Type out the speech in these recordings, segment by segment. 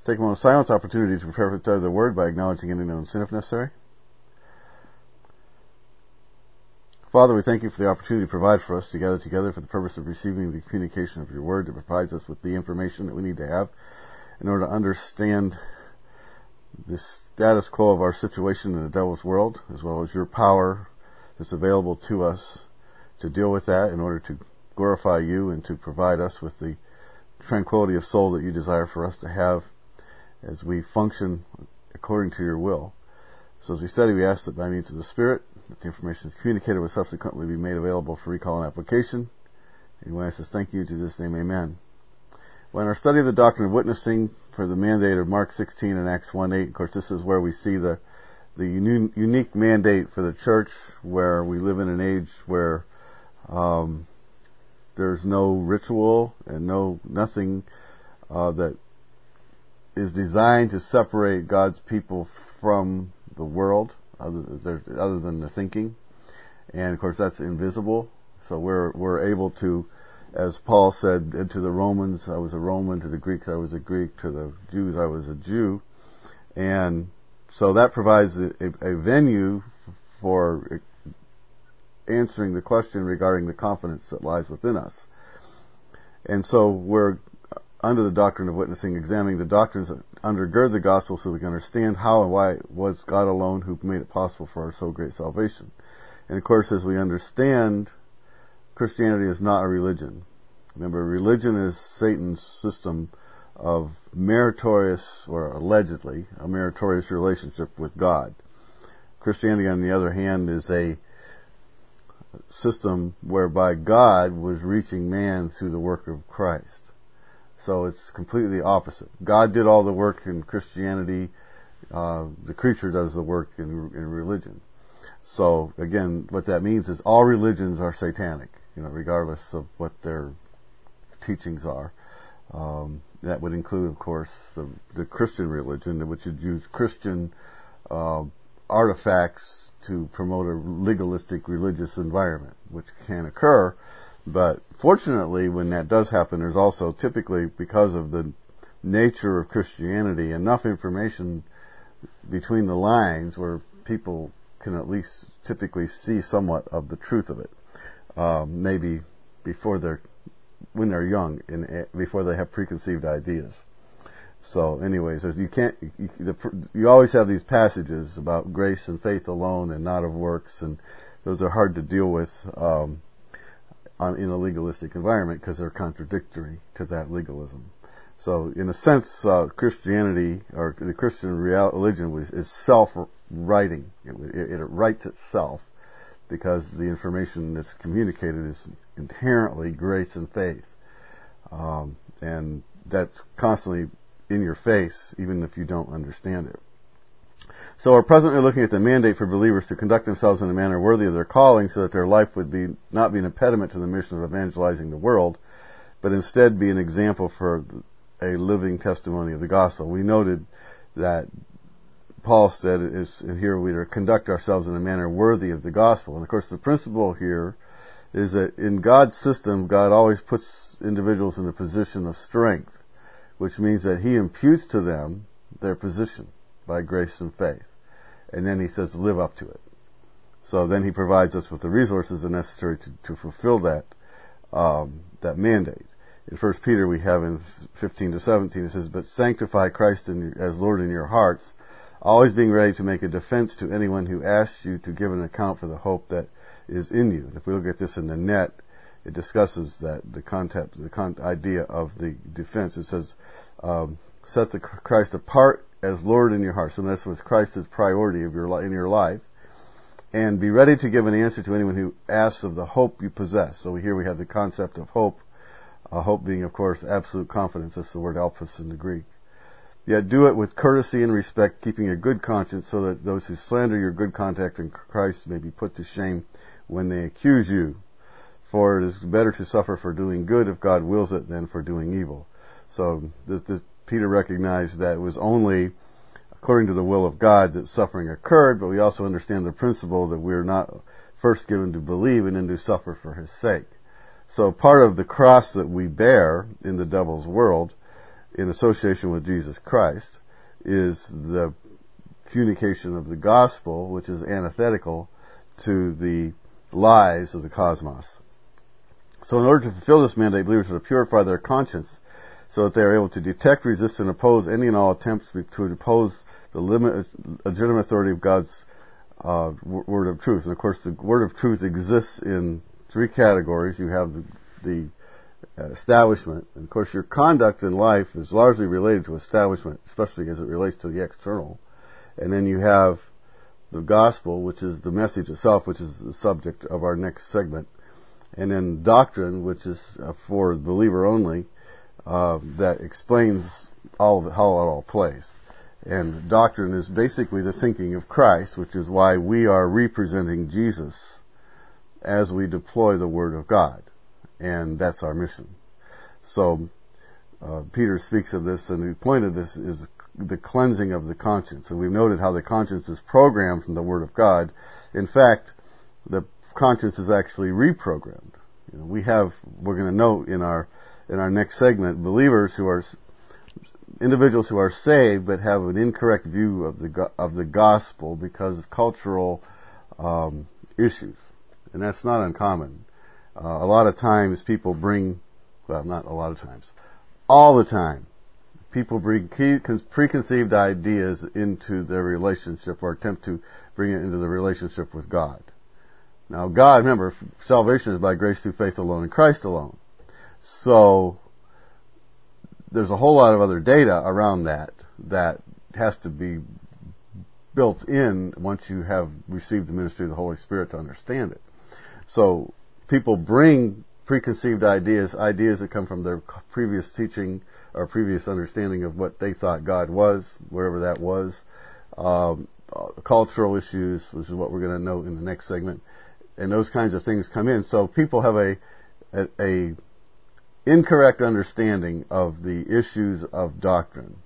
Take a moment of silence opportunity to prepare for the study of the Word by acknowledging any known sin if necessary. Father, we thank you for the opportunity to provide for us to gather together for the purpose of receiving the communication of your Word that provides us with the information that we need to have in order to understand the status quo of our situation in the devil's world, as well as your power that's available to us to deal with that in order to glorify you and to provide us with the tranquility of soul that you desire for us to have as we function according to your will. So as we study, we ask that by means of the Spirit, that the information is communicated will subsequently be made available for recall and application. And we ask this, thank you, to this name, amen. Well, in our study of the doctrine of witnessing for the mandate of Mark 16 and Acts 1:8, of course, this is where we see the unique mandate for the church, where we live in an age where there's no ritual and nothing that is designed to separate God's people from the world, other than their thinking. And of course that's invisible. So we're able to, as Paul said to the Romans, I was a Roman, to the Greeks I was a Greek, to the Jews I was a Jew. And so that provides a venue for answering the question regarding the confidence that lies within us. And so we're under the doctrine of witnessing, examining the doctrines that undergird the gospel so we can understand how and why it was God alone who made it possible for our so great salvation. And of course, as we understand, Christianity is not a religion. Remember, religion is Satan's system of meritorious, or allegedly, a meritorious relationship with God. Christianity, on the other hand, is a system whereby God was reaching man through the work of Christ. So it's completely opposite. God did all the work in Christianity. The creature does the work in religion. So again, what that means is all religions are satanic, regardless of what their teachings are. That would include, of course, the Christian religion, which would use Christian artifacts to promote a legalistic religious environment, which can occur. But fortunately, when that does happen, there's also typically, because of the nature of Christianity, enough information between the lines where people can at least typically see somewhat of the truth of it. Maybe when they're young, before they have preconceived ideas. So anyways, you always have these passages about grace and faith alone and not of works, and those are hard to deal with in a legalistic environment because they're contradictory to that legalism. So in a sense, Christianity, or the Christian religion, is self-writing. It writes itself because the information that's communicated is inherently grace and faith. And that's constantly in your face, even if you don't understand it. So we're presently looking at the mandate for believers to conduct themselves in a manner worthy of their calling, so that their life would not be an impediment to the mission of evangelizing the world, but instead be an example for a living testimony of the gospel. We noted that Paul said, and here we are to conduct ourselves in a manner worthy of the gospel. And of course the principle here is that in God's system, God always puts individuals in a position of strength, which means that He imputes to them their position by grace and faith. And then He says, live up to it. So then He provides us with the resources necessary to fulfill that mandate. In 1 Peter we have in 15 to 17, it says, but sanctify Christ as Lord in your hearts, always being ready to make a defense to anyone who asks you to give an account for the hope that is in you. And if we look at this in the net, it discusses that the idea of the defense. It says, set the Christ apart as Lord in your heart. So that's what Christ is priority in your life. And be ready to give an answer to anyone who asks of the hope you possess. So here we have the concept of hope. Hope being, of course, absolute confidence. That's the word elpis in the Greek. Yet do it with courtesy and respect, keeping a good conscience, so that those who slander your good contact in Christ may be put to shame when they accuse you. For it is better to suffer for doing good, if God wills it, than for doing evil. So Peter recognized that it was only according to the will of God that suffering occurred, but we also understand the principle that we're not first given to believe and then to suffer for His sake. So part of the cross that we bear in the devil's world in association with Jesus Christ is the communication of the gospel, which is antithetical to the lies of the cosmos. So in order to fulfill this mandate, believers are to purify their conscience so that they are able to detect, resist, and oppose any and all attempts to oppose the legitimate authority of God's word of truth. And of course, the word of truth exists in three categories. You have the establishment. And of course, your conduct in life is largely related to establishment, especially as it relates to the external. And then you have the gospel, which is the message itself, which is the subject of our next segment. And then doctrine, which is for the believer only, that explains all of it, how it all plays. And doctrine is basically the thinking of Christ, which is why we are representing Jesus as we deploy the Word of God. And that's our mission. So, Peter speaks of this, and the point of this is the cleansing of the conscience. And we've noted how the conscience is programmed from the Word of God. In fact, the conscience is actually reprogrammed. You know, we're going to note in our next segment, individuals who are saved but have an incorrect view of the gospel because of cultural issues. And that's not uncommon. A lot of times people not a lot of times, all the time, people bring preconceived ideas into their relationship or attempt to bring it into the relationship with God. Now, God, remember, salvation is by grace through faith alone in Christ alone. So, there's a whole lot of other data around that has to be built in once you have received the ministry of the Holy Spirit to understand it. So, people bring preconceived ideas that come from their previous teaching or previous understanding of what they thought God was, wherever that was. Cultural issues, which is what we're going to note in the next segment. And those kinds of things come in. So people have a incorrect understanding of the issues of doctrine.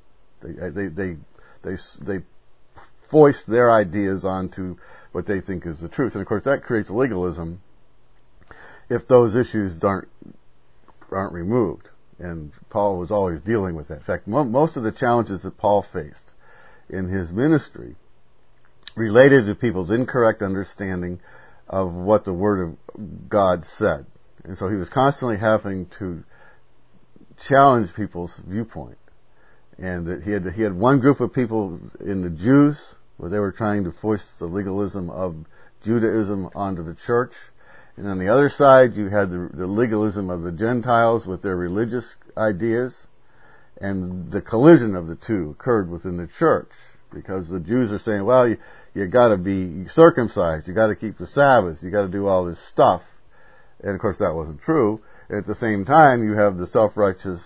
They foist their ideas onto what they think is the truth. And of course that creates legalism if those issues aren't removed. And Paul was always dealing with that. In fact, most of the challenges that Paul faced in his ministry related to people's incorrect understanding of what the Word of God said. And so he was constantly having to challenge people's viewpoint. And that he had one group of people in the Jews where they were trying to foist the legalism of Judaism onto the church. And on the other side, you had the legalism of the Gentiles with their religious ideas. And the collision of the two occurred within the church. Because the Jews are saying, well, you got to be circumcised, you got to keep the Sabbath, you got to do all this stuff. And of course that wasn't true. And at the same time, you have the self-righteous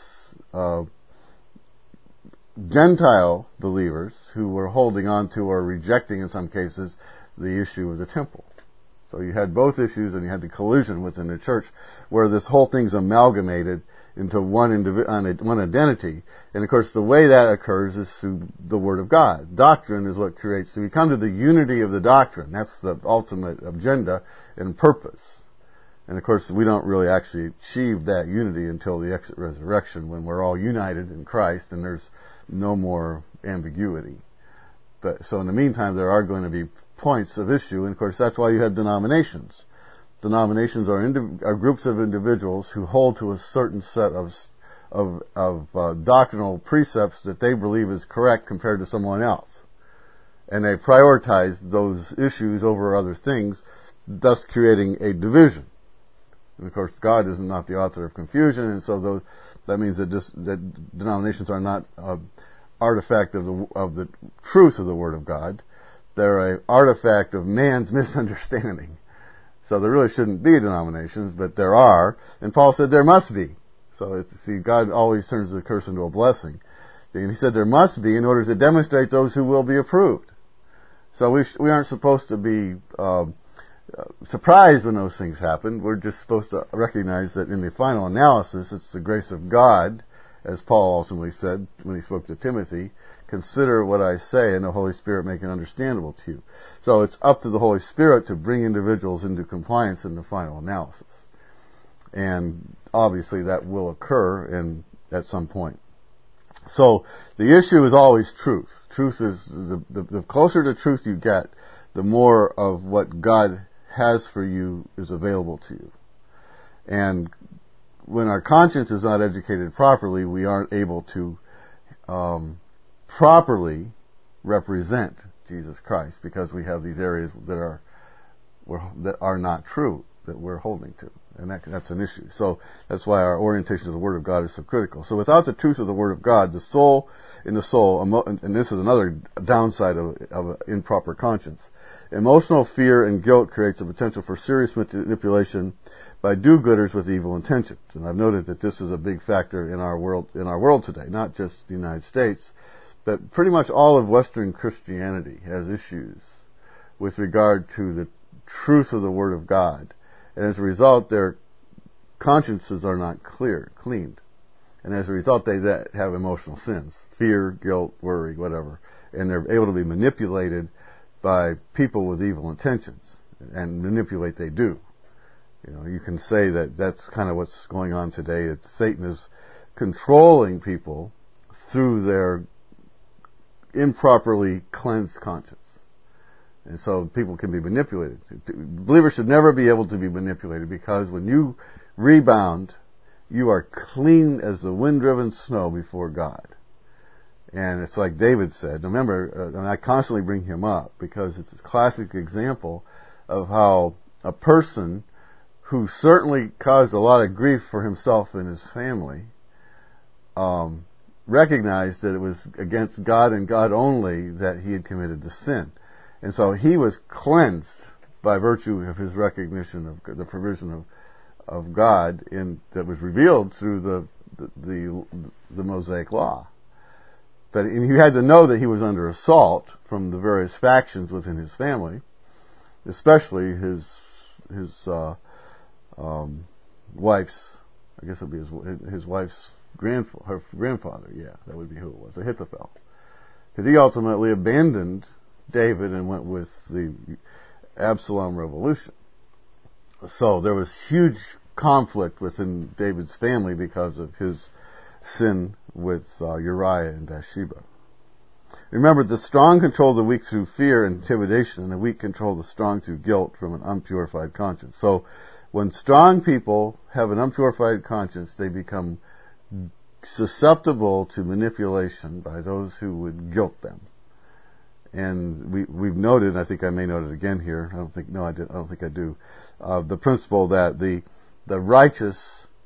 Gentile believers who were holding on to or rejecting in some cases the issue of the temple. So you had both issues, and you had the collision within the church where this whole thing's amalgamated into one identity. And of course the way that occurs is through the Word of God. Doctrine is what creates, so we come to the unity of the doctrine. That's the ultimate agenda and purpose. And of course we don't really actually achieve that unity until the exit resurrection, when we're all united in Christ and there's no more ambiguity. But so in the meantime there are going to be points of issue, and of course that's why you have denominations. Denominations are groups of individuals who hold to a certain set of doctrinal precepts that they believe is correct compared to someone else. And they prioritize those issues over other things, thus creating a division. And of course God is not the author of confusion, and so that means that denominations are not an artifact of the truth of the Word of God. They're an artifact of man's misunderstanding. So there really shouldn't be denominations, but there are. And Paul said there must be. So God always turns the curse into a blessing. And he said there must be in order to demonstrate those who will be approved. So we aren't supposed to be surprised when those things happen. We're just supposed to recognize that in the final analysis, it's the grace of God, as Paul ultimately said when he spoke to Timothy. Consider what I say, and the Holy Spirit make it understandable to you. So it's up to the Holy Spirit to bring individuals into compliance in the final analysis. And obviously that will occur at some point. So the issue is always truth. Truth is, the closer to truth you get, the more of what God has for you is available to you. And when our conscience is not educated properly, we aren't able to properly represent Jesus Christ, because we have these areas that are not true that we're holding to, and that's an issue. So that's why our orientation to the Word of God is so critical. So without the truth of the Word of God, the soul, and this is another downside of an improper conscience. Emotional fear and guilt creates a potential for serious manipulation by do-gooders with evil intentions. And I've noted that this is a big factor in our world today, not just the United States, but pretty much all of Western Christianity has issues with regard to the truth of the Word of God. And as a result, their consciences are not cleaned. And as a result, they have emotional sins, fear, guilt, worry, whatever. And they're able to be manipulated by people with evil intentions. And manipulate they do. You know, you can say that that's kind of what's going on today. It's Satan is controlling people through their improperly cleansed conscience. And so people can be manipulated. Believers should never be able to be manipulated, because when you rebound, you are clean as the wind-driven snow before God. And it's like David said. Remember, and I constantly bring him up because it's a classic example of how a person who certainly caused a lot of grief for himself and his family recognized that it was against God and God only that he had committed the sin. And so he was cleansed by virtue of his recognition of the provision of God that was revealed through the Mosaic Law. But he had to know that he was under assault from the various factions within his family, especially his wife's, I guess it would be his wife's her grandfather. Yeah, that would be who it was, Ahithophel. Because he ultimately abandoned David and went with the Absalom revolution. So there was huge conflict within David's family because of his sin with Uriah and Bathsheba. Remember, the strong control the weak through fear and intimidation, and the weak control the strong through guilt from an unpurified conscience. So when strong people have an unpurified conscience, they become susceptible to manipulation by those who would guilt them. And we've noted, and I think I may note it again here. I don't think I do. The principle that the righteous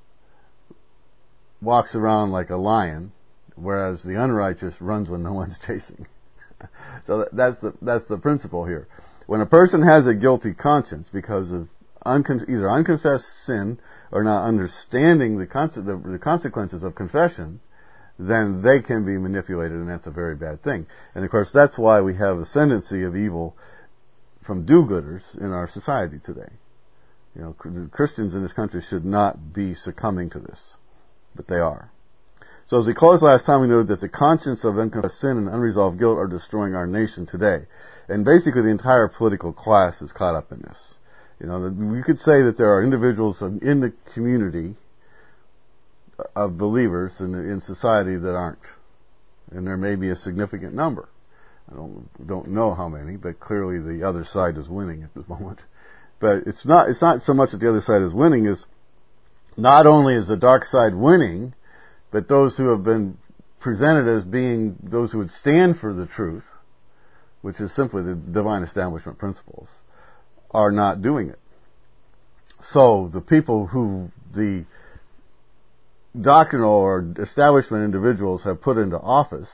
walks around like a lion, whereas the unrighteous runs when no one's chasing. So that's the principle here. When a person has a guilty conscience because of either unconfessed sin or not understanding the consequences of confession, then they can be manipulated, and that's a very bad thing. And of course, that's why we have ascendancy of evil from do-gooders in our society today. You know, Christians in this country should not be succumbing to this, but they are. So as we closed last time, we noted that the conscience of unconfessed sin and unresolved guilt are destroying our nation today. And basically the entire political class is caught up in this. You know, we could say that there are individuals in the community of believers in society that aren't. And there may be a significant number. I don't know how many, but clearly the other side is winning at this moment. But it's not so much that the other side is winning, as not only is the dark side winning, but those who have been presented as being those who would stand for the truth, which is simply the divine establishment principles, are not doing it. So the people who the doctrinal or establishment individuals have put into office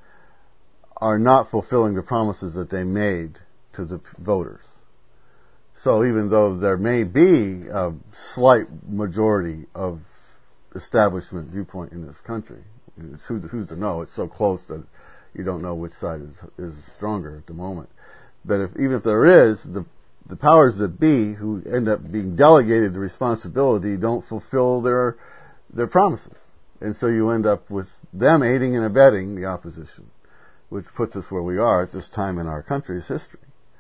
are not fulfilling the promises that they made to the voters. So even though there may be a slight majority of establishment viewpoint in this country, who's to know? It's so close that you don't know which side is stronger at the moment. But even if there is, the powers that be who end up being delegated the responsibility don't fulfill their promises. And so you end up with them aiding and abetting the opposition, which puts us where we are at this time in our country's history.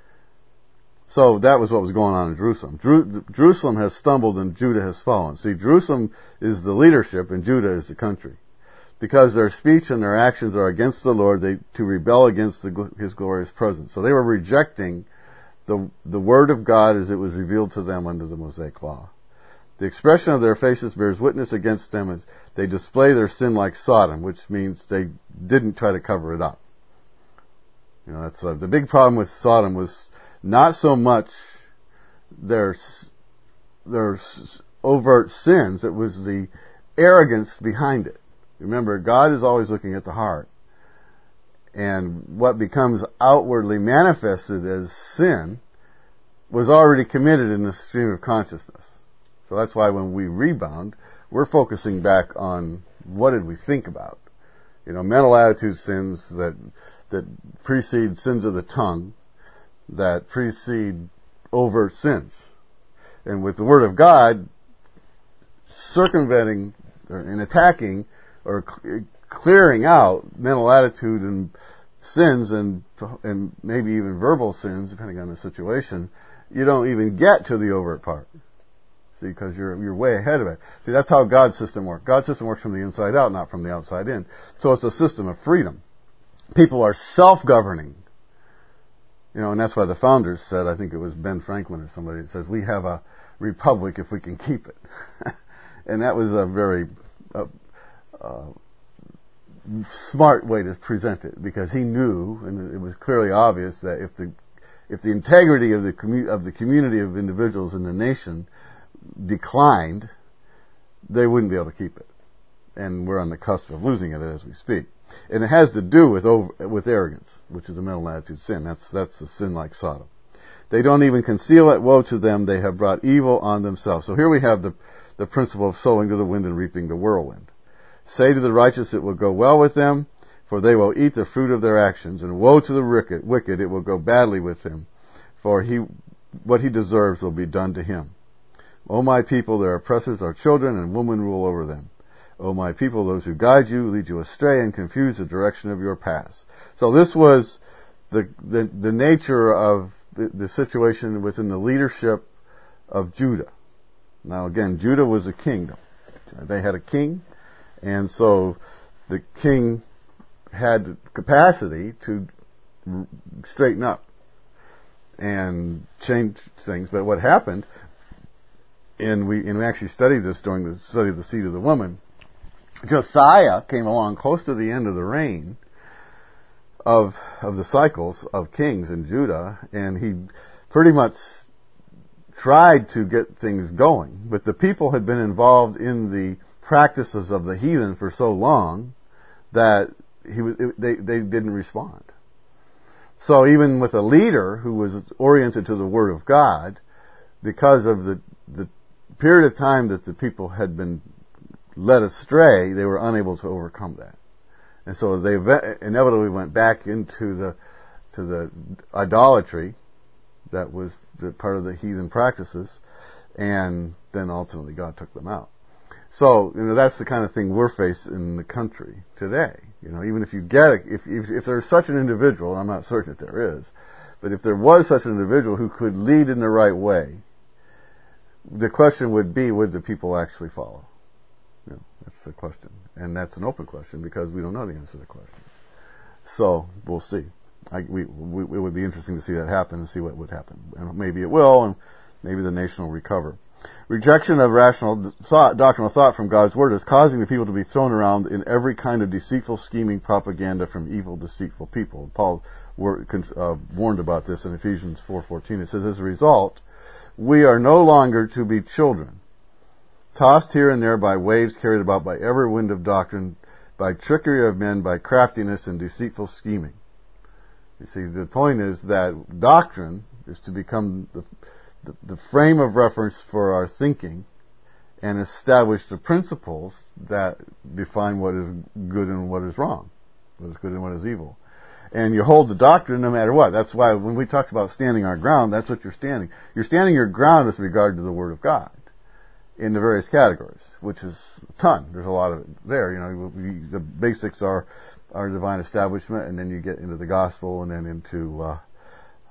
So that was what was going on in Jerusalem. Jerusalem has stumbled and Judah has fallen. See, Jerusalem is the leadership and Judah is the country. because their speech and their actions are against the Lord, to rebel against His glorious presence. So they were rejecting the Word of God as it was revealed to them under the Mosaic Law. The expression of their faces bears witness against them as they display their sin like Sodom, which means they didn't try to cover it up. That's the big problem with Sodom was not so much their overt sins, it was the arrogance behind it. Remember, God is always looking at the heart. And what becomes outwardly manifested as sin was already committed in the stream of consciousness. So that's why when we rebound, we're focusing back on what did we think about. Mental attitude sins that precede sins of the tongue, that precede overt sins. And with the Word of God, circumventing and attacking or clearing out mental attitude and sins and maybe even verbal sins, depending on the situation, you don't even get to the overt part. See, because you're way ahead of it. See, that's how God's system works. God's system works from the inside out, not from the outside in. So it's a system of freedom. People are self-governing. And that's why the founders said, I think it was Ben Franklin or somebody that says, we have a republic if we can keep it. And that was a very smart way to present it, because he knew, and it was clearly obvious, that if the integrity of the community of individuals in the nation declined, they wouldn't be able to keep it. And we're on the cusp of losing it as we speak. And it has to do with arrogance, which is a mental attitude sin. That's a sin like Sodom. They don't even conceal it. Woe to them, they have brought evil on themselves. So here we have the principle of sowing to the wind and reaping the whirlwind. Say to the righteous, it will go well with them, for they will eat the fruit of their actions. And woe to the wicked, it will go badly with him, for what he deserves will be done to him. O my people, their oppressors are children, and women rule over them. O my people, those who guide you lead you astray and confuse the direction of your paths. So this was the nature of the situation within the leadership of Judah. Now again, Judah was a kingdom. They had a king, and so the king had capacity to straighten up and change things. But what happened, and we actually studied this during the study of the seed of the woman, Josiah came along close to the end of the reign of the cycles of kings in Judah, and he pretty much tried to get things going. But the people had been involved in the practices of the heathen for so long that they didn't respond. So even with a leader who was oriented to the Word of God, because of the period of time that the people had been led astray, they were unable to overcome that. And so they inevitably went back into the idolatry that was the part of the heathen practices, and then ultimately God took them out. So, that's the kind of thing we're facing in the country today. Even if you get if there's such an individual, I'm not certain that there is, but if there was such an individual who could lead in the right way, the question would be, would the people actually follow? That's the question. And that's an open question because we don't know the answer to the question. So, we'll see. It would be interesting to see that happen and see what would happen. And maybe it will, and maybe the nation will recover. Rejection of rational doctrinal thought from God's Word is causing the people to be thrown around in every kind of deceitful, scheming propaganda from evil, deceitful people. Paul warned about this in Ephesians 4:14. It says, as a result, we are no longer to be children, tossed here and there by waves, carried about by every wind of doctrine, by trickery of men, by craftiness and deceitful scheming. You see, the point is that doctrine is to become the frame of reference for our thinking and establish the principles that define what is good and what is wrong, what is good and what is evil. And you hold the doctrine no matter what. That's why when we talked about standing our ground, that's what you're standing. You're standing your ground with regard to the Word of God in the various categories, which is a ton. There's a lot of it there. The basics are divine establishment, and then you get into the gospel, and then into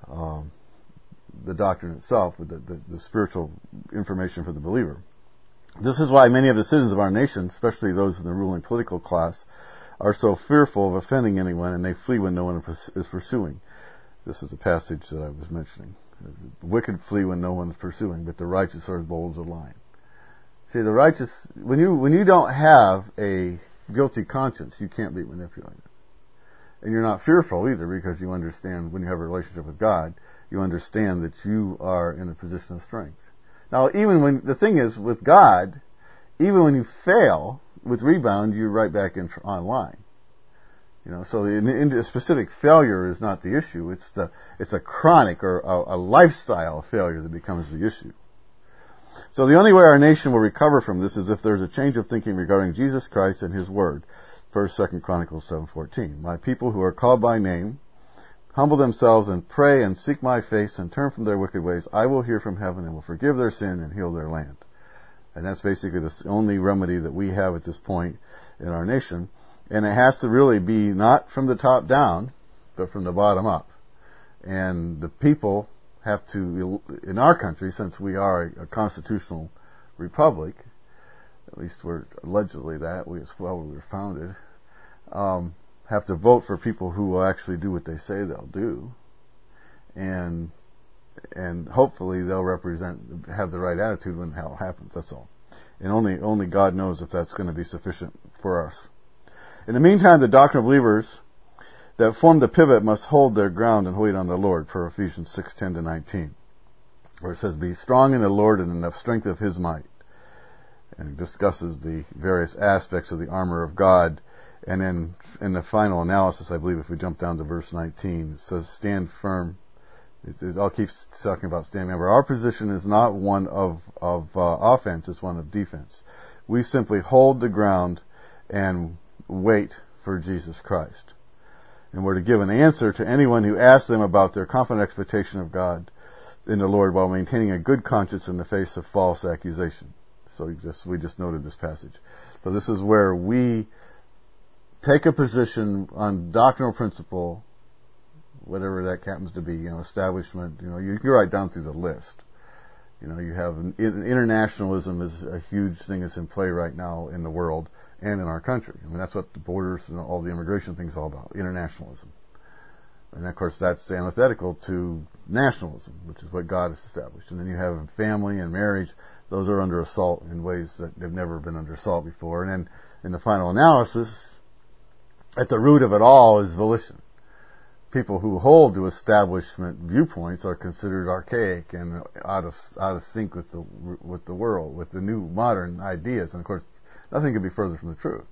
the doctrine itself, with the spiritual information for the believer. This is why many of the citizens of our nation, especially those in the ruling political class, are so fearful of offending anyone, and they flee when no one is pursuing. This is the passage that I was mentioning. The wicked flee when no one is pursuing, but the righteous are as bold as a lion. See, the righteous, when you don't have a guilty conscience, you can't be manipulated. And you're not fearful either, because you understand when you have a relationship with God, you understand that you are in a position of strength. Now, the thing is, with God, even when you fail with rebound, you're right back online. So a specific failure is not the issue. It's a chronic or a lifestyle failure that becomes the issue. So the only way our nation will recover from this is if there's a change of thinking regarding Jesus Christ and His Word. 1st, 2nd Chronicles 7:14. My people who are called by name humble themselves and pray and seek my face and turn from their wicked ways, I will hear from heaven and will forgive their sin and heal their land. And that's basically the only remedy that we have at this point in our nation. And it has to really be not from the top down, but from the bottom up. And the people have to, in our country, since we are a constitutional republic, at least we're allegedly that, we were founded, have to vote for people who will actually do what they say they'll do. And hopefully they'll have the right attitude when hell happens, that's all. And only God knows if that's going to be sufficient for us. In the meantime, the doctrine of believers that form the pivot must hold their ground and wait on the Lord, per Ephesians 6:10-19, where it says, be strong in the Lord and in the strength of His might. And it discusses the various aspects of the armor of God. And then in the final analysis, I believe if we jump down to verse 19, it says, stand firm. I'll keep talking about standing. Remember, our position is not one of offense, it's one of defense. We simply hold the ground and wait for Jesus Christ. And we're to give an answer to anyone who asks them about their confident expectation of God in the Lord while maintaining a good conscience in the face of false accusation. So we just noted this passage. So this is where we take a position on doctrinal principle, whatever that happens to be, establishment, you can write down through the list. You have internationalism is a huge thing that's in play right now in the world and in our country. I mean, that's what the borders and all the immigration things are all about, internationalism. And of course that's antithetical to nationalism, which is what God has established. And then you have family and marriage. Those are under assault in ways that they've never been under assault before. And then in the final analysis, at the root of it all is volition. People who hold to establishment viewpoints are considered archaic and out of sync with the world, with the new modern ideas. And of course, nothing could be further from the truth.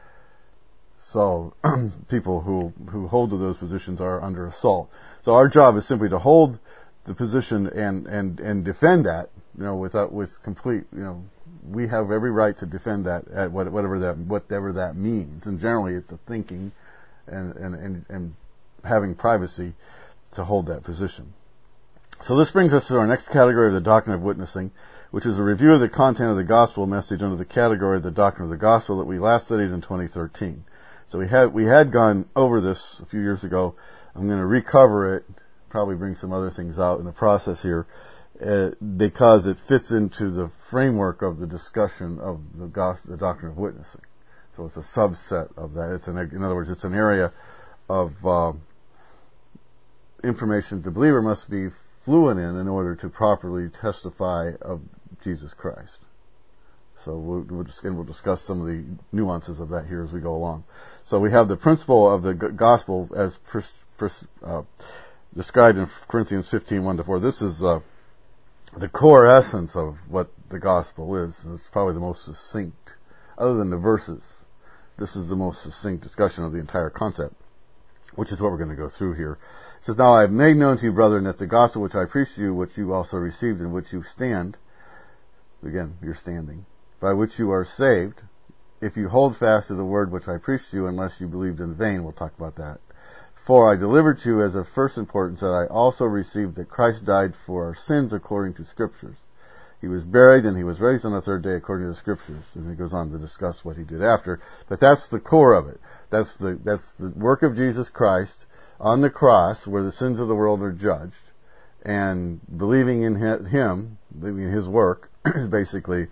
So people who hold to those positions are under assault. So our job is simply to hold the position and defend that, with complete, we have every right to defend that at whatever that means. And generally it's the thinking and having privacy to hold that position. So this brings us to our next category of the doctrine of witnessing, which is a review of the content of the gospel message under the category of the doctrine of the gospel that we last studied in 2013. So we had gone over this a few years ago. I'm going to recover it, probably bring some other things out in the process here, because it fits into the framework of the discussion of the doctrine of witnessing. So it's a subset of that. In other words, it's an area of information the believer must be fluent in order to properly testify of Jesus Christ. So we'll discuss some of the nuances of that here as we go along. So we have the principle of the gospel as described in Corinthians 15:1-4. This is the core essence of what the gospel is. And it's probably the most succinct, other than the verses. This is the most succinct discussion of the entire concept, which is what we're going to go through here. It says, now I have made known to you, brethren, that the gospel which I preached to you, which you also received, in which you stand, again, you're standing, by which you are saved, if you hold fast to the word which I preached to you, unless you believed in vain. We'll talk about that. For I delivered to you as of first importance that I also received that Christ died for our sins according to Scriptures. He was buried and He was raised on the third day according to the Scriptures. And he goes on to discuss what He did after. But that's the core of it. That's the work of Jesus Christ on the cross where the sins of the world are judged. And believing in Him, believing in His work, is basically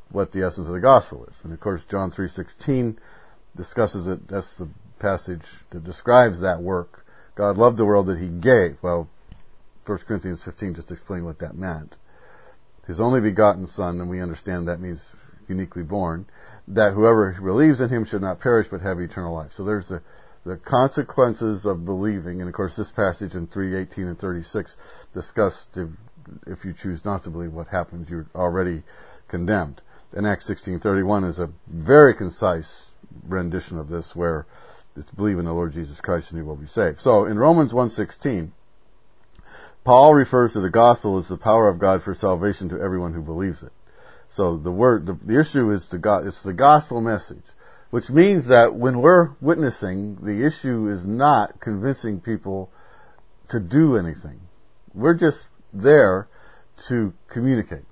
what the essence of the gospel is. And of course, John 3:16 discusses it. That's the passage that describes that work. God loved the world that He gave. Well, 1 Corinthians 15 just explained what that meant. His only begotten Son, and we understand that means uniquely born, that whoever believes in Him should not perish but have eternal life. So there's the consequences of believing, and of course this passage in 3:18 and 36 discussed if you choose not to believe what happens, you're already condemned. And Acts 16:31 is a very concise rendition of this, where it's believe in the Lord Jesus Christ and you will be saved. So in Romans 1:16, Paul refers to the gospel as the power of God for salvation to everyone who believes it. So the issue is it's the gospel message, which means that when we're witnessing, the issue is not convincing people to do anything. We're just there to communicate.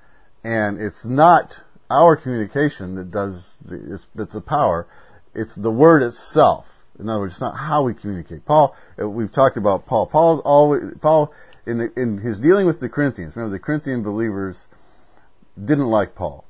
And it's not our communication that's the power. It's the word itself. In other words, it's not how we communicate. We've talked about Paul. Paul in his dealing with the Corinthians, remember the Corinthian believers didn't like Paul.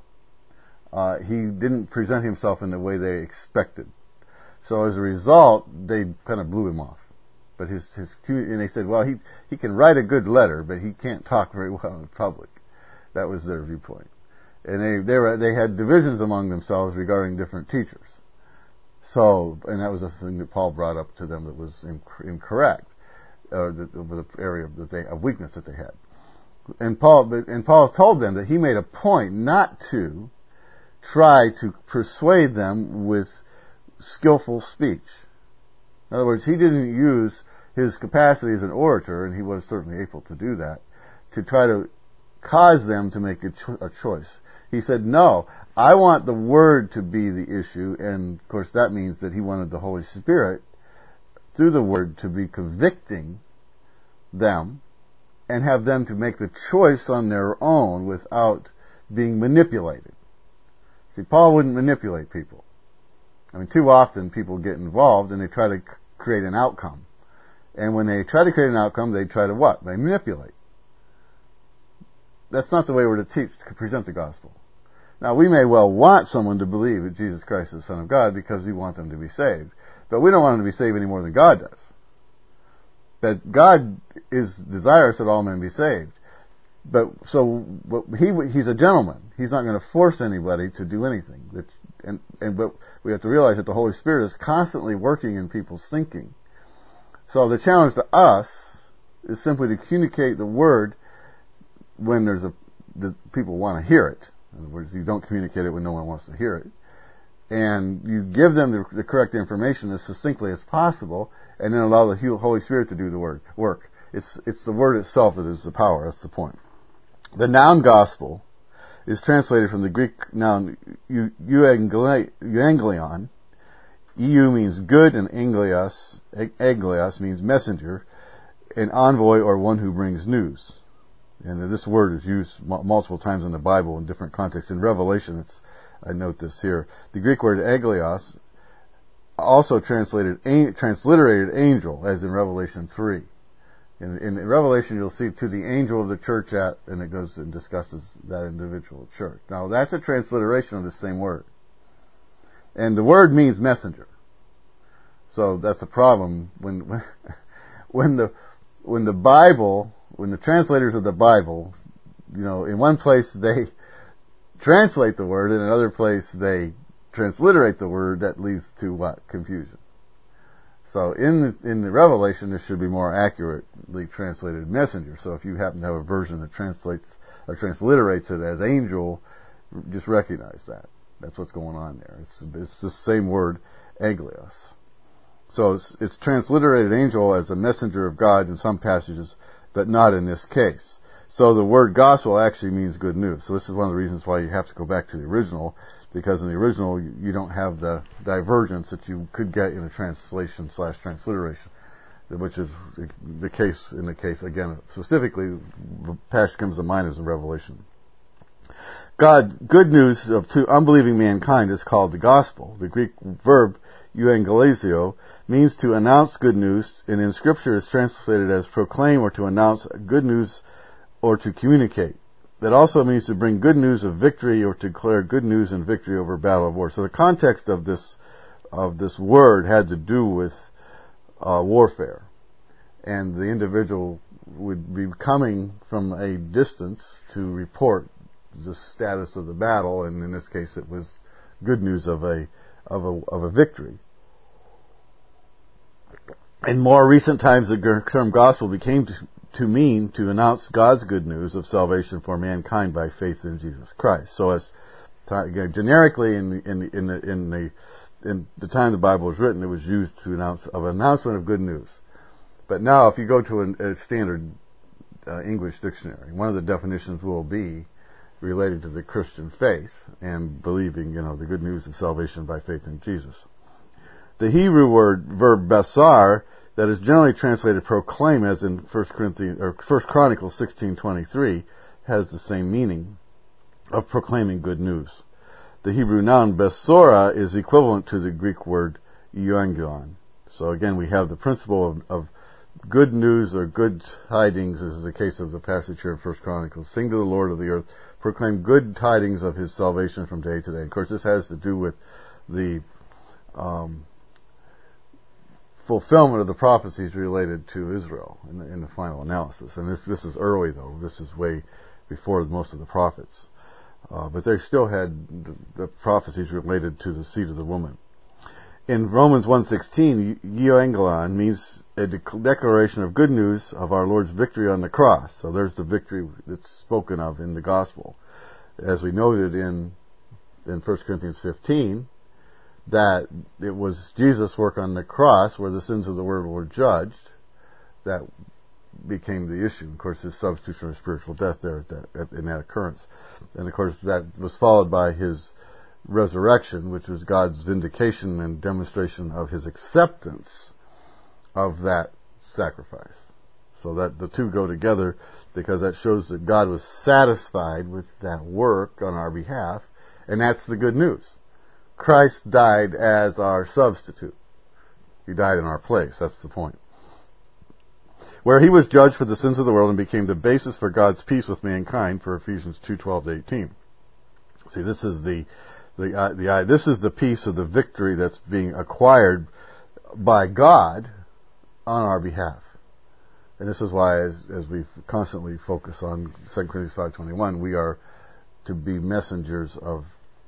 He didn't present himself in the way they expected. So as a result, they kind of blew him off. But and they said, well, he can write a good letter, but he can't talk very well in public. That was their viewpoint. And they had divisions among themselves regarding different teachers. So, and that was a thing that Paul brought up to them that was incorrect, the area of weakness that they had. And Paul told them that he made a point not to try to persuade them with skillful speech. In other words, he didn't use his capacity as an orator, and he was certainly able to do that, to try to cause them to make a choice. He said, no, I want the Word to be the issue, and of course that means that he wanted the Holy Spirit, through the Word, to be convicting them, and have them to make the choice on their own without being manipulated. See, Paul wouldn't manipulate people. I mean, too often people get involved and they try to create an outcome. And when they try to create an outcome, they try to what? They manipulate. That's not the way we're to present the gospel. Now, we may well want someone to believe that Jesus Christ is the Son of God because we want them to be saved. But we don't want them to be saved any more than God does. That God is desirous that all men be saved. But he's a gentleman. He's not going to force anybody to do anything. But we have to realize that the Holy Spirit is constantly working in people's thinking. So the challenge to us is simply to communicate the Word when the people want to hear it. In other words, you don't communicate it when no one wants to hear it. And you give them the correct information as succinctly as possible, and then allow the Holy Spirit to do the work. It's the Word itself that is the power. That's the point. The noun gospel is translated from the Greek noun euangelion. Eu means good, and anglios means messenger, an envoy or one who brings news. And this word is used multiple times in the Bible in different contexts. In Revelation, I note this here. The Greek word anglios, also transliterated angel, as in Revelation 3. In Revelation, you'll see to the angel of the church at, and it goes and discusses that individual church. Now, that's a transliteration of the same word. And the word means messenger. So that's a problem when the translators of the Bible, in one place they translate the word, and in another place they transliterate the word, that leads to what? Confusion. So in the Revelation, this should be more accurately translated messenger. So if you happen to have a version that translates or transliterates it as angel, just recognize that. That's what's going on there. It's the same word, anglios. So it's transliterated angel as a messenger of God in some passages, but not in this case. So the word gospel actually means good news. So this is one of the reasons why you have to go back to the original, because in the original you don't have the divergence that you could get in a translation/transliteration, which is the case again, specifically, the passage comes to mind as in Revelation. Good news to unbelieving mankind is called the gospel. The Greek verb euangelizio means to announce good news, and in Scripture is translated as proclaim or to announce good news or to communicate. It also means to bring good news of victory or to declare good news and victory over a battle of war. So the context of this word had to do with warfare. And the individual would be coming from a distance to report the status of the battle, and in this case it was good news of a victory. In more recent times, the term gospel became to mean to announce God's good news of salvation for mankind by faith in Jesus Christ. So, as generically in the time the Bible was written, it was used to announcement of good news. But now, if you go to a standard English dictionary, one of the definitions will be related to the Christian faith and believing, the good news of salvation by faith in Jesus. The Hebrew verb basar, that is generally translated proclaim, as in 1 Chronicles 16:23, has the same meaning of proclaiming good news. The Hebrew noun besora is equivalent to the Greek word euangelion. So again, we have the principle of good news or good tidings, as is the case of the passage here in 1 Chronicles. Sing to the Lord of the earth, proclaim good tidings of His salvation from day to day. Of course, this has to do with the fulfillment of the prophecies related to Israel in the final analysis. And this is early, though. This is way before most of the prophets. But they still had the prophecies related to the seed of the woman. In Romans 1:16, euangelion means a declaration of good news of our Lord's victory on the cross. So there's the victory that's spoken of in the gospel. As we noted in 1 Corinthians 15, that it was Jesus' work on the cross where the sins of the world were judged that became the issue. Of course, His substitutionary spiritual death there in that occurrence. And of course, that was followed by His resurrection, which was God's vindication and demonstration of His acceptance of that sacrifice. So that the two go together, because that shows that God was satisfied with that work on our behalf, and that's the good news. Christ died as our substitute. He died in our place. That's the point. Where He was judged for the sins of the world and became the basis for God's peace with mankind, for Ephesians 2:12-18. See, this is this is the peace of the victory that's being acquired by God on our behalf. And this is why, as we constantly focus on 2 Corinthians 5:21, we are to be messengers of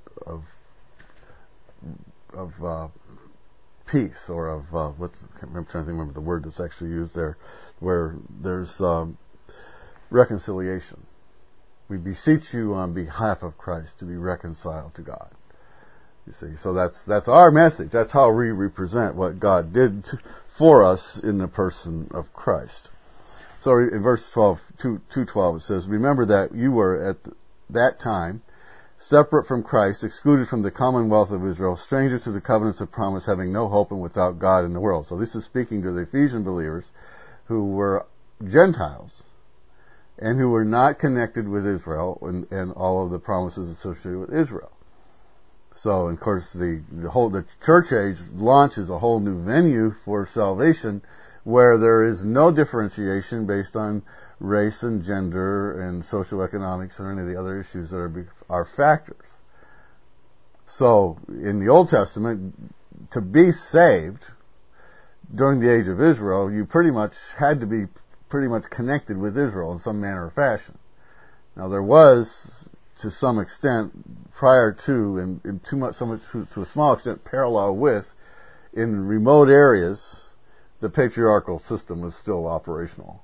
peace, or of I'm trying to remember the word that's actually used there, where there's reconciliation. We beseech you on behalf of Christ to be reconciled to God. You see, so that's our message. That's how we represent what God did for us in the person of Christ. So in verse 2:12 it says, "Remember that you were at that time separate from Christ, excluded from the commonwealth of Israel, strangers to the covenants of promise, having no hope and without God in the world." So this is speaking to the Ephesian believers who were Gentiles and who were not connected with Israel and all of the promises associated with Israel. So, of course, the church age launches a whole new venue for salvation, where there is no differentiation based on race and gender and social economics or any of the other issues that are factors. So, in the Old Testament, to be saved during the age of Israel, you pretty much had to be pretty much connected with Israel in some manner or fashion. Now, there was, to some extent, prior to, and to a small extent, parallel with, in remote areas, the patriarchal system was still operational.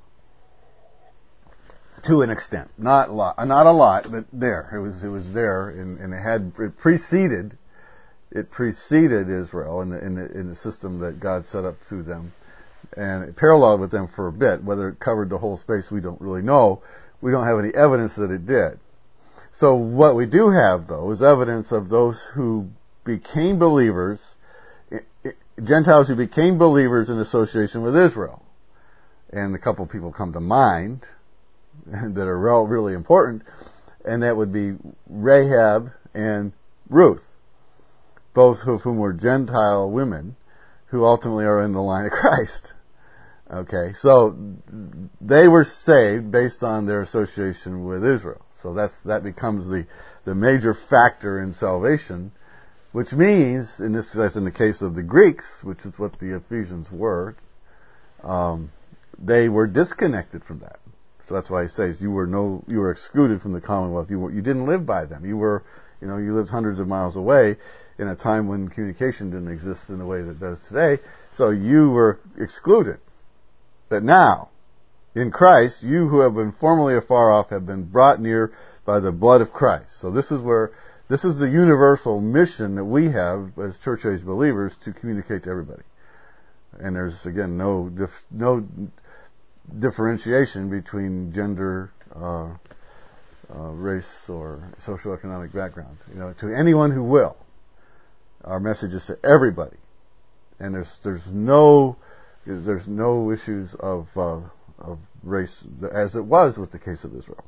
To an extent. Not a lot, but there. It was there, and it preceded Israel in the system that God set up through them. And it paralleled with them for a bit. Whether it covered the whole space, we don't really know. We don't have any evidence that it did. So what we do have, though, is evidence of those who became believers, Gentiles who became believers in association with Israel. And a couple of people come to mind that are really important, and that would be Rahab and Ruth, both of whom were Gentile women who ultimately are in the line of Christ. Okay, so they were saved based on their association with Israel. So that becomes the major factor in salvation, which means, that's in the case of the Greeks, which is what the Ephesians were, they were disconnected from that. So that's why he says you were excluded from the commonwealth. You didn't live by them. You lived hundreds of miles away in a time when communication didn't exist in the way that it does today. So you were excluded. But now, in Christ, you who have been formerly afar off have been brought near by the blood of Christ. So this is the universal mission that we have as church age believers to communicate to everybody. And there's, again, no differentiation between gender, race, or socioeconomic background. To anyone who will. Our message is to everybody. And there's no issues of race as it was with the case of Israel.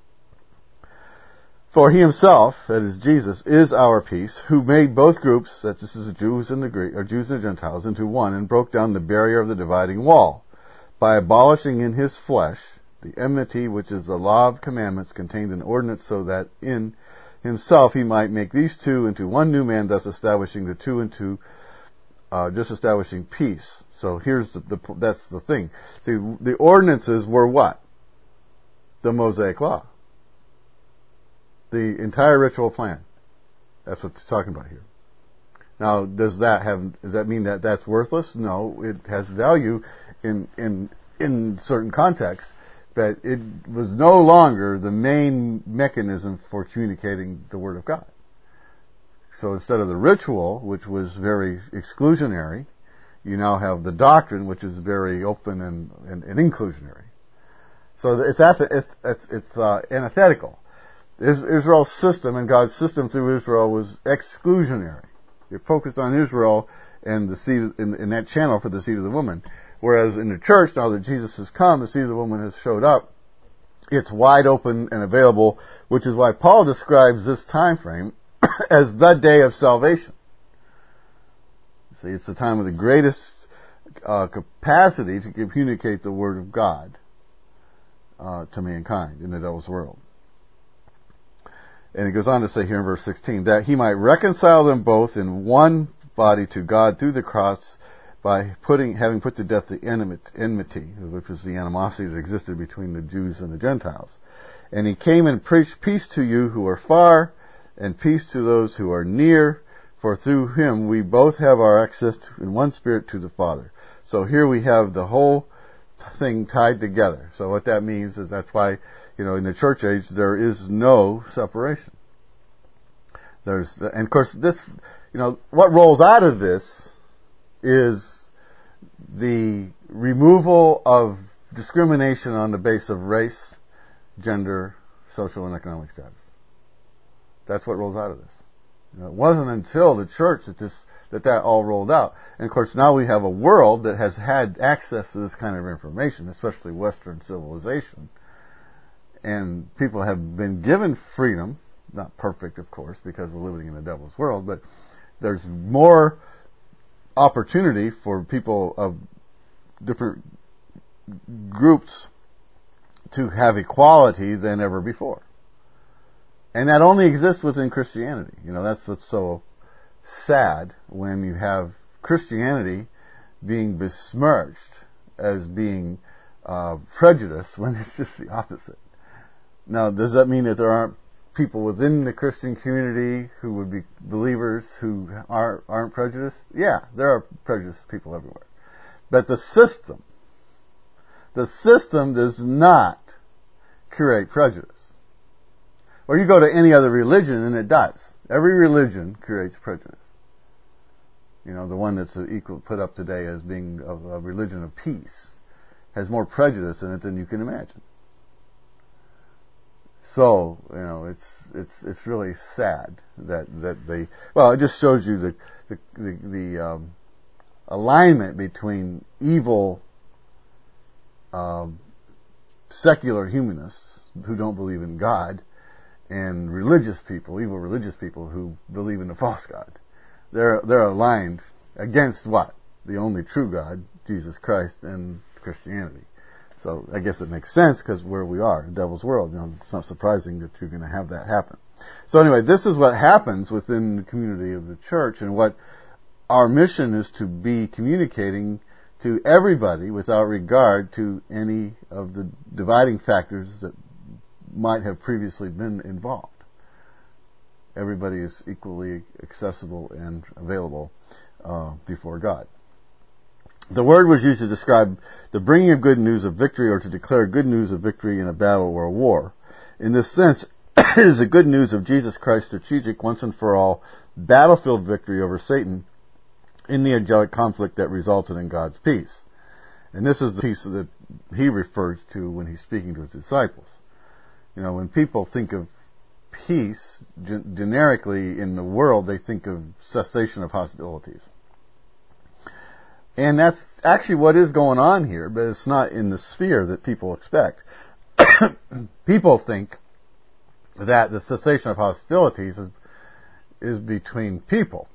For he himself, that is Jesus, is our peace, who made both groups, that this is the Jews and the Greek, or Jews and the Gentiles, into one, and broke down the barrier of the dividing wall, by abolishing in his flesh the enmity which is the law of commandments contained in ordinance, so that in himself he might make these two into one new man, thus establishing the two into just establishing peace. So here's that's the thing. See, the ordinances were what? The Mosaic Law. The entire ritual plan. That's what it's talking about here. Now, does that mean that that's worthless? No, it has value in certain contexts, but it was no longer the main mechanism for communicating the Word of God. So instead of the ritual, which was very exclusionary, you now have the doctrine, which is very open and inclusionary. So it's antithetical. Israel's system and God's system through Israel was exclusionary. It focused on Israel and the seed in that channel for the seed of the woman. Whereas in the church, now that Jesus has come, the seed of the woman has showed up. It's wide open and available, which is why Paul describes this time frame as the day of salvation. See, it's the time of the greatest capacity to communicate the Word of God to mankind in the devil's world. And it goes on to say here in verse 16, that he might reconcile them both in one body to God through the cross, by having put to death the enmity, which was the animosity that existed between the Jews and the Gentiles. And he came and preached peace to you who are far, and peace to those who are near, for through him we both have our access in one Spirit to the Father. So here we have the whole thing tied together. So what that means is that's why, in the church age, there is no separation. And of course, this, what rolls out of this is the removal of discrimination on the basis of race, gender, social, and economic status. That's what rolls out of this. It wasn't until the church that all rolled out. And of course, now we have a world that has had access to this kind of information, especially Western civilization. And people have been given freedom, not perfect, of course, because we're living in the devil's world, but there's more opportunity for people of different groups to have equality than ever before. And that only exists within Christianity. That's what's so sad, when you have Christianity being besmirched as being prejudiced, when it's just the opposite. Now, does that mean that there aren't people within the Christian community who would be believers who aren't prejudiced? Yeah, there are prejudiced people everywhere. But the system does not create prejudice. Or you go to any other religion and it does. Every religion creates prejudice. The one that's put up today as being a religion of peace has more prejudice in it than you can imagine. So, it's really sad that it just shows you the alignment between evil secular humanists who don't believe in God and evil religious people who believe in the false God. They're aligned against what? The only true God, Jesus Christ, and Christianity. So I guess it makes sense because where we are, the devil's world, it's not surprising that you're going to have that happen. So anyway, this is what happens within the community of the church, and what our mission is to be communicating to everybody without regard to any of the dividing factors that might have previously been involved. Everybody is equally accessible and available before God. The word was used to describe the bringing of good news of victory, or to declare good news of victory in a battle or a war. In this sense, it is the good news of Jesus Christ's strategic, once and for all, battlefield victory over Satan in the angelic conflict that resulted in God's peace. And this is the peace that he refers to when he's speaking to his disciples. When people think of peace, generically in the world, they think of cessation of hostilities. And that's actually what is going on here, but it's not in the sphere that people expect. People think that the cessation of hostilities is between people.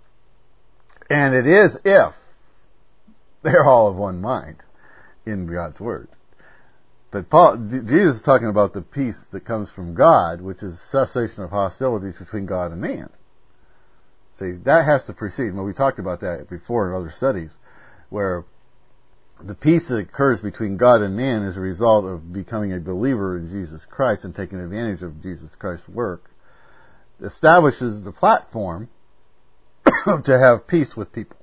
And it is if they're all of one mind in God's Word. But Jesus is talking about the peace that comes from God, which is cessation of hostilities between God and man. See, that has to precede. Well, we talked about that before in other studies, where the peace that occurs between God and man is a result of becoming a believer in Jesus Christ and taking advantage of Jesus Christ's work, establishes the platform to have peace with people.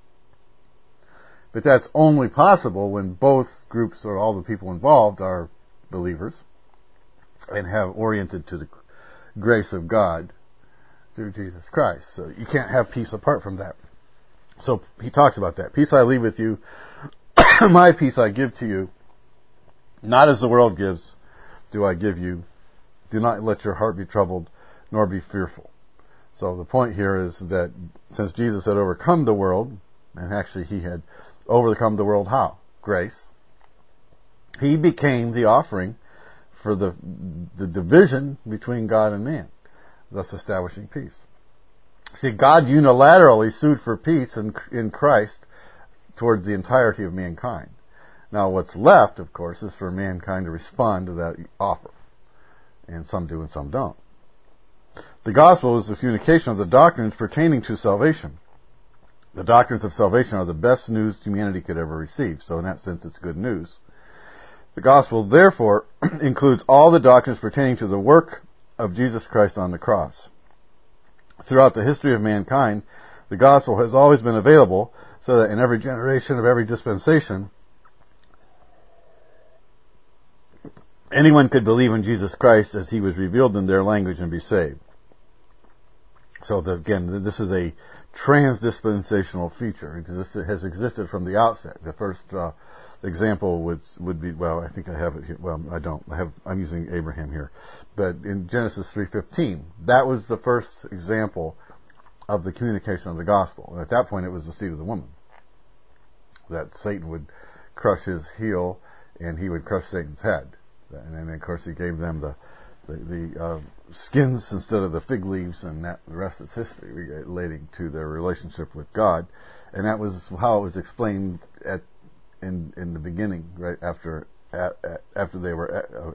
But that's only possible when both groups, or all the people involved, are believers and have oriented to the grace of God through Jesus Christ. So you can't have peace apart from that. So he talks about that. Peace I leave with you, my peace I give to you. Not as the world gives, do I give you. Do not let your heart be troubled, nor be fearful. So the point here is that since Jesus had overcome the world, and actually he had overcome the world how? Grace. He became the offering for the division between God and man, thus establishing peace. See, God unilaterally sued for peace in Christ towards the entirety of mankind. Now what's left, of course, is for mankind to respond to that offer. And some do and some don't. The gospel is the communication of the doctrines pertaining to salvation. The doctrines of salvation are the best news humanity could ever receive. So in that sense, it's good news. The gospel, therefore, includes all the doctrines pertaining to the work of Jesus Christ on the cross. Throughout the history of mankind, the gospel has always been available so that in every generation of every dispensation, anyone could believe in Jesus Christ as he was revealed in their language and be saved. So again, this is a trans-dispensational feature. It has existed from the outset. The first example would be, well, I think I have it here. Well, I don't. I'm using Abraham here. But in Genesis 3:15, that was the first example of the communication of the gospel. And at that point, it was the seed of the woman. That Satan would crush his heel, and he would crush Satan's head. And then, of course, he gave them the skins instead of the fig leaves, and that the rest is history relating to their relationship with God. And that was how it was explained in the beginning, right after they were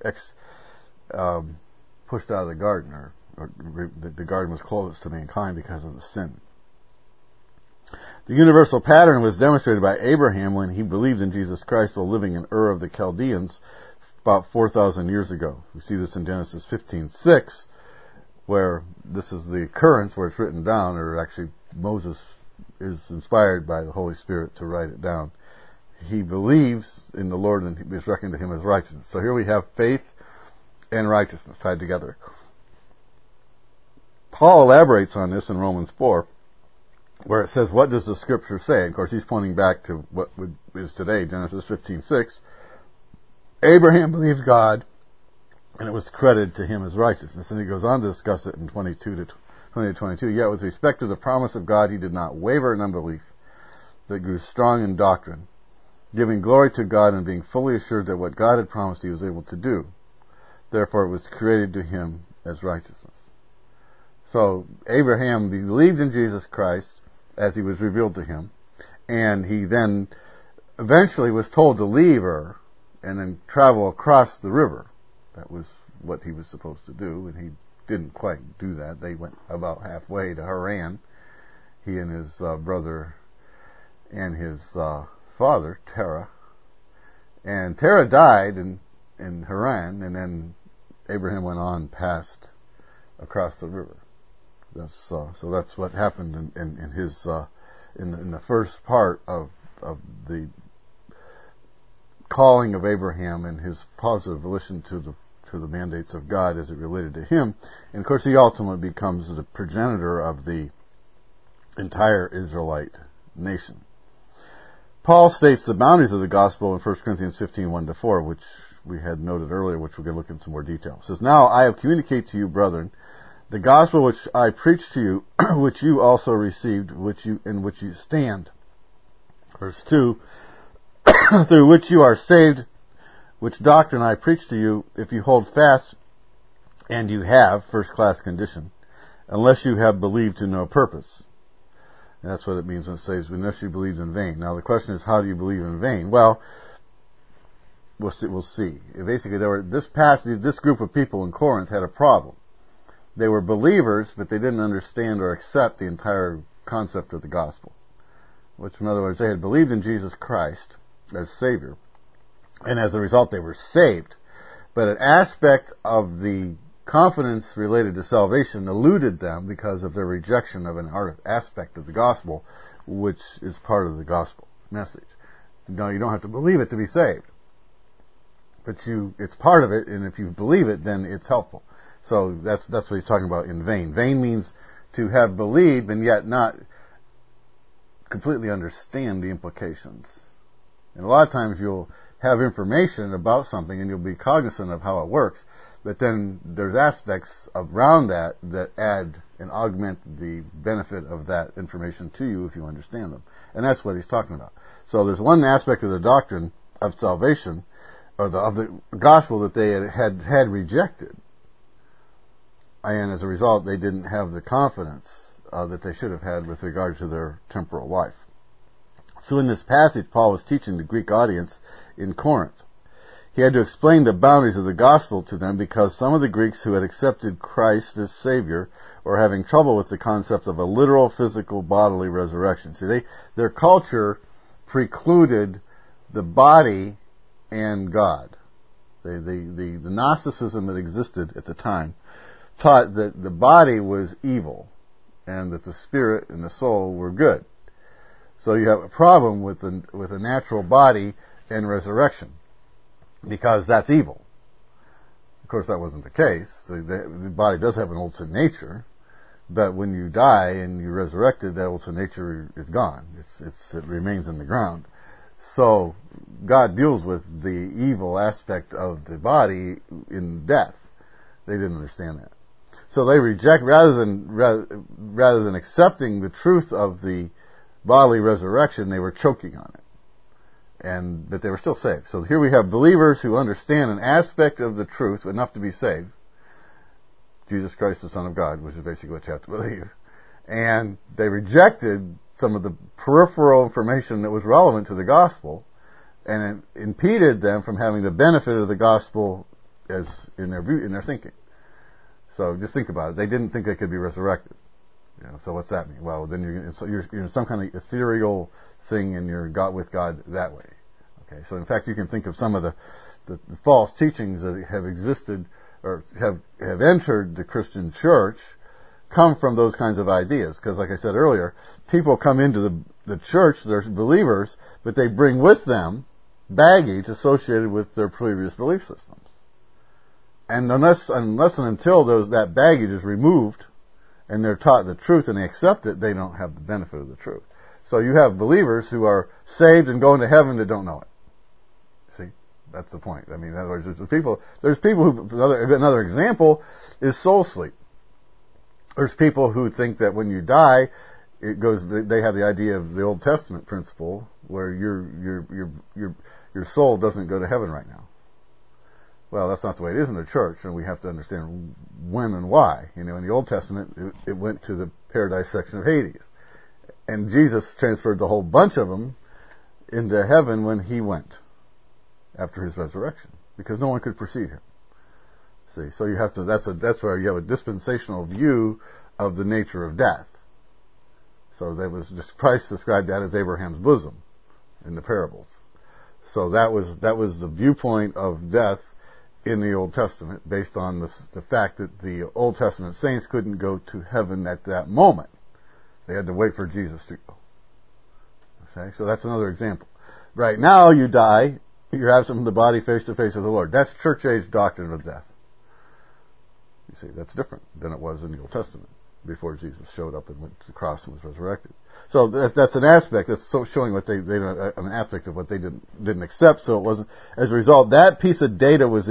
pushed out of the garden, or the garden was closed to mankind because of the sin. The universal pattern was demonstrated by Abraham when he believed in Jesus Christ while living in Ur of the Chaldeans about 4,000 years ago. We see this in Genesis 15:6, where this is the occurrence where it's written down, or actually Moses is inspired by the Holy Spirit to write it down. He believes in the Lord and it is reckoned to him as righteousness. So here we have faith and righteousness tied together. Paul elaborates on this in Romans 4, where it says, what does the Scripture say? Of course, he's pointing back to what is today, Genesis 15:6. Abraham believed God, and it was credited to him as righteousness. And he goes on to discuss it in 22. Yet with respect to the promise of God, he did not waver in unbelief, but grew strong in doctrine, giving glory to God and being fully assured that what God had promised he was able to do. Therefore it was credited to him as righteousness. So Abraham believed in Jesus Christ as he was revealed to him, and he then eventually was told to leave Ur and then travel across the river. That was what he was supposed to do, and he didn't quite do that. They went about halfway to Haran, he and his brother and his father, Terah. And Terah died in Haran, and then Abraham went on past across the river. So that's what happened in his in the first part of the calling of Abraham and his positive volition to the mandates of God as it related to him. And of course he ultimately becomes the progenitor of the entire Israelite nation. Paul states the boundaries of the gospel in 1 Corinthians 15, 1-4, which we had noted earlier, which we're going to look in some more detail. It says, "Now I have communicated to you, brethren, the gospel which I preached to you, which you also received, in which you stand." Verse 2, "Through which you are saved, which doctrine I preached to you, if you hold fast, and you have, first-class condition, unless you have believed to no purpose." And that's what it means when it says, "unless you believed in vain." Now the question is, how do you believe in vain? Well, we'll see. Basically, this group of people in Corinth had a problem. They were believers, but they didn't understand or accept the entire concept of the gospel. Which, in other words, they had believed in Jesus Christ as Savior, and as a result they were saved. But an aspect of the confidence related to salvation eluded them because of their rejection of an aspect of the gospel, which is part of the gospel message. Now, you don't have to believe it to be saved, but it's part of it, and if you believe it, then it's helpful. So that's what he's talking about in vain. Vain means to have believed and yet not completely understand the implications. And a lot of times you'll have information about something and you'll be cognizant of how it works, but then there's aspects around that add and augment the benefit of that information to you if you understand them. And that's what he's talking about. So there's one aspect of the doctrine of salvation, or of the gospel, that they had rejected. And as a result, they didn't have the confidence that they should have had with regard to their temporal life. So in this passage, Paul was teaching the Greek audience in Corinth. He had to explain the boundaries of the gospel to them because some of the Greeks who had accepted Christ as Savior were having trouble with the concept of a literal, physical, bodily resurrection. See, their culture precluded the body and God. The Gnosticism that existed at the time taught that the body was evil and that the spirit and the soul were good. So you have a problem with a natural body and resurrection, because that's evil. Of course, that wasn't the case. The body does have an old sin nature, but when you die and you're resurrected, that old sin nature is gone. It remains in the ground. So God deals with the evil aspect of the body in death. They didn't understand that. So they reject, rather than accepting the truth of the bodily resurrection, they were choking on it. But they were still saved. So here we have believers who understand an aspect of the truth enough to be saved. Jesus Christ, the Son of God, which is basically what you have to believe. And they rejected some of the peripheral information that was relevant to the gospel, and it impeded them from having the benefit of the gospel as in their thinking. So just think about it. They didn't think they could be resurrected. So what's that mean? Well, then you're in some kind of ethereal thing, and you're with God that way. Okay. So in fact, you can think of some of the false teachings that have existed or have entered the Christian church come from those kinds of ideas. Because like I said earlier, people come into the church, they're believers, but they bring with them baggage associated with their previous belief systems. And unless and until that baggage is removed and they're taught the truth and they accept it, they don't have the benefit of the truth. So you have believers who are saved and going to heaven that don't know it. See, that's the point. I mean, in other words, there's people who, another example is soul sleep. There's people who think that when you die, they have the idea of the Old Testament principle where your soul doesn't go to heaven right now. Well, that's not the way it is in the church, and we have to understand when and why. In the Old Testament, it went to the paradise section of Hades. And Jesus transferred the whole bunch of them into heaven when he went. after his resurrection, because no one could precede him. See, so you have to, that's where you have a dispensational view of the nature of death. So that was just, Christ described that as Abraham's bosom in the parables. So that was the viewpoint of death in the Old Testament, based on the fact that the Old Testament saints couldn't go to heaven at that moment. They had to wait for Jesus to go. Okay, so that's another example. Right now, you die, you're absent from the body, face to face with the Lord. That's church age doctrine of death. You see, that's different than it was in the Old Testament, before Jesus showed up and went to the cross and was resurrected. So that's an aspect that's showing what an aspect of what they didn't accept. So it wasn't, as a result, that piece of data was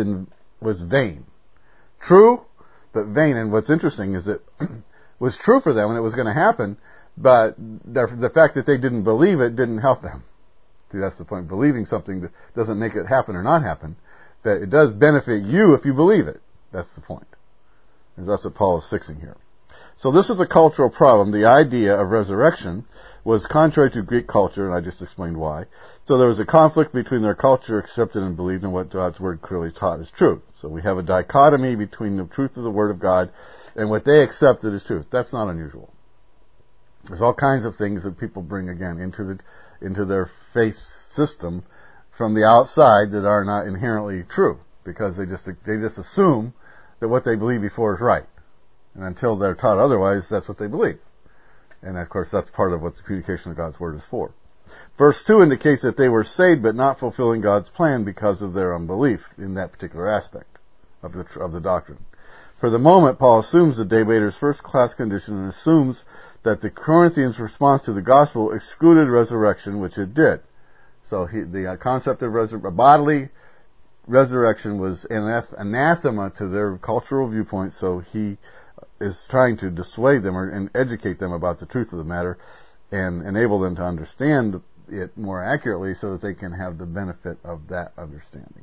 vain, true, but vain. And what's interesting is it was true for them and it was going to happen, but the fact that they didn't believe it didn't help them. See, that's the point. Believing something doesn't make it happen or not happen, but it does benefit you if you believe it. That's the point. And that's what Paul is fixing here. So this is a cultural problem. The idea of resurrection was contrary to Greek culture, and I just explained why. So there was a conflict between their culture accepted and believed and what God's Word clearly taught as truth. So we have a dichotomy between the truth of the Word of God and what they accepted as truth. That's not unusual. There's all kinds of things that people bring, again, into their faith system from the outside that are not inherently true, because they just assume that what they believe before is right. And until they're taught otherwise, that's what they believe. And of course, that's part of what the communication of God's Word is for. Verse 2 indicates that they were saved but not fulfilling God's plan because of their unbelief in that particular aspect of the doctrine. For the moment, Paul assumes the debater's first-class condition and assumes that the Corinthians' response to the gospel excluded resurrection, which it did. So the concept of bodily resurrection was anathema to their cultural viewpoint, so he is trying to dissuade them and educate them about the truth of the matter and enable them to understand it more accurately so that they can have the benefit of that understanding.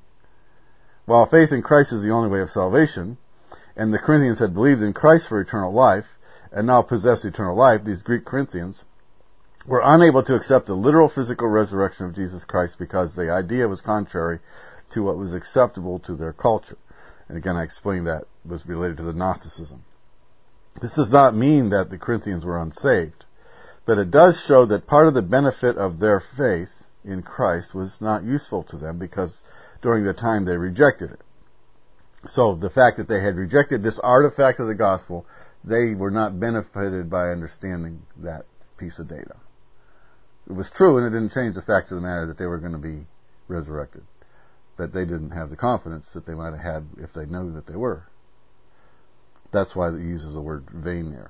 While faith in Christ is the only way of salvation, and the Corinthians had believed in Christ for eternal life and now possessed eternal life, these Greek Corinthians were unable to accept the literal physical resurrection of Jesus Christ because the idea was contrary to what was acceptable to their culture. And again, I explained that was related to the Gnosticism. This does not mean that the Corinthians were unsaved, but it does show that part of the benefit of their faith in Christ was not useful to them because during the time they rejected it. So the fact that they had rejected this artifact of the gospel, they were not benefited by understanding that piece of data. It was true, and it didn't change the fact of the matter that they were going to be resurrected. But they didn't have the confidence that they might have had if they knew that they were. That's why it uses the word vain there.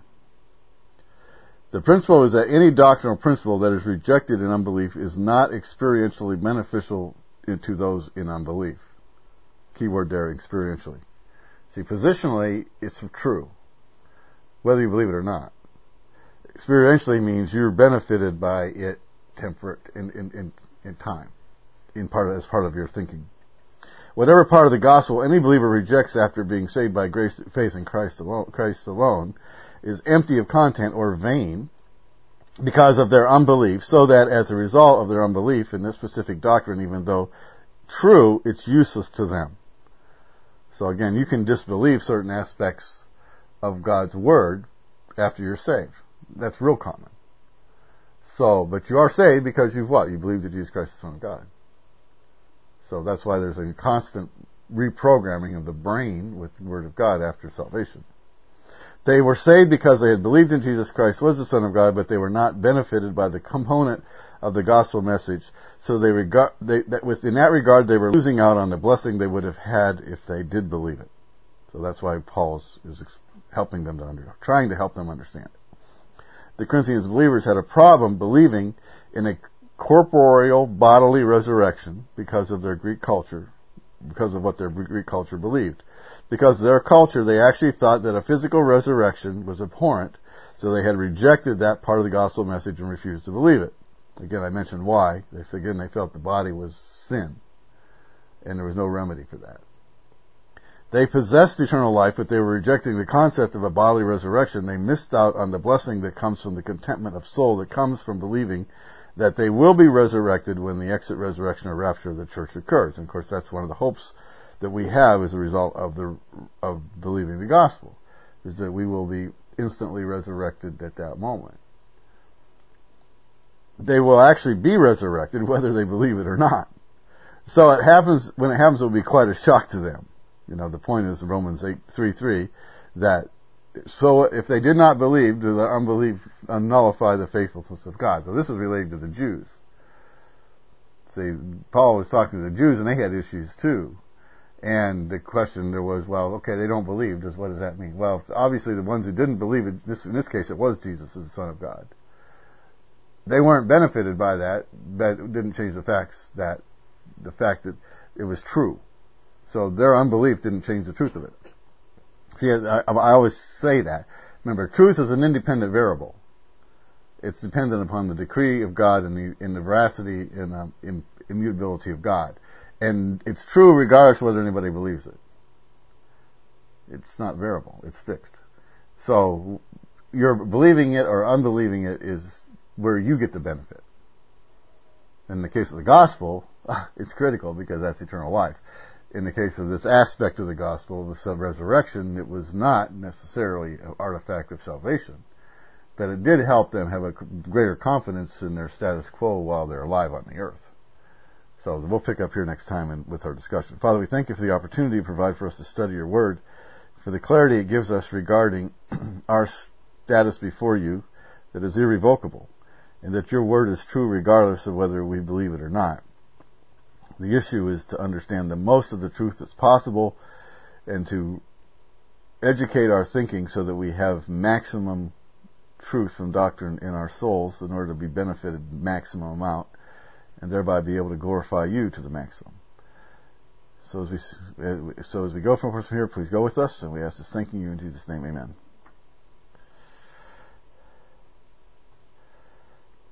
The principle is that any doctrinal principle that is rejected in unbelief is not experientially beneficial to those in unbelief. Keyword there, experientially. See, positionally, it's true, whether you believe it or not. Experientially means you're benefited by it temperate in time, as part of your thinking. Whatever part of the gospel any believer rejects after being saved by grace, faith in Christ alone, is empty of content or vain because of their unbelief, so that as a result of their unbelief in this specific doctrine, even though true, it's useless to them. So again, you can disbelieve certain aspects of God's Word after you're saved. That's real common. So, but you are saved because you've what? You believe that Jesus Christ is the Son of God. So that's why there's a constant reprogramming of the brain with the Word of God after salvation. They were saved because they had believed in Jesus Christ was the Son of God, but they were not benefited by the component of the gospel message. So in that regard, they were losing out on the blessing they would have had if they did believe it. So that's why Paul is helping them trying to help them understand it. The Corinthians believers had a problem believing in a corporeal bodily resurrection because of their Greek culture, because of what their Greek culture believed. Because of their culture, they actually thought that a physical resurrection was abhorrent, so they had rejected that part of the gospel message and refused to believe it. Again, I mentioned why. They felt the body was sin, and there was no remedy for that. They possessed eternal life, but they were rejecting the concept of a bodily resurrection. They missed out on the blessing that comes from the contentment of soul that comes from believing that they will be resurrected when the exit, resurrection, or rapture of the church occurs. And of course, that's one of the hopes that we have as a result of believing the gospel, is that we will be instantly resurrected at that moment. They will actually be resurrected whether they believe it or not. So when it happens, it will be quite a shock to them. The point is in Romans 8:3 that so if they did not believe, do their unbelief nullify the faithfulness of God? So this is related to the Jews. See, Paul was talking to the Jews and they had issues too. And the question there was, well, okay, they don't believe. What does that mean? Well, obviously the ones who didn't believe it, in this case it was Jesus as the Son of God. They weren't benefited by that, but it didn't change the fact that it was true. So their unbelief didn't change the truth of it. See, I always say that. Remember, truth is an independent variable. It's dependent upon the decree of God and the veracity and immutability of God. And it's true regardless of whether anybody believes it. It's not variable. It's fixed. So your believing it or unbelieving it is where you get the benefit. In the case of the gospel, it's critical because that's eternal life. In the case of this aspect of the gospel, the resurrection, it was not necessarily an artifact of salvation, but it did help them have a greater confidence in their status quo while they're alive on the earth. So we'll pick up here next time with our discussion. Father, we thank you for the opportunity you provide for us to study your word, for the clarity it gives us regarding our status before you that is irrevocable, and that your word is true regardless of whether we believe it or not. The issue is to understand the most of the truth that's possible and to educate our thinking so that we have maximum truth from doctrine in our souls in order to be benefited maximum amount and thereby be able to glorify you to the maximum. So as we go from here, please go with us, and we ask this thanking you in Jesus' name, amen.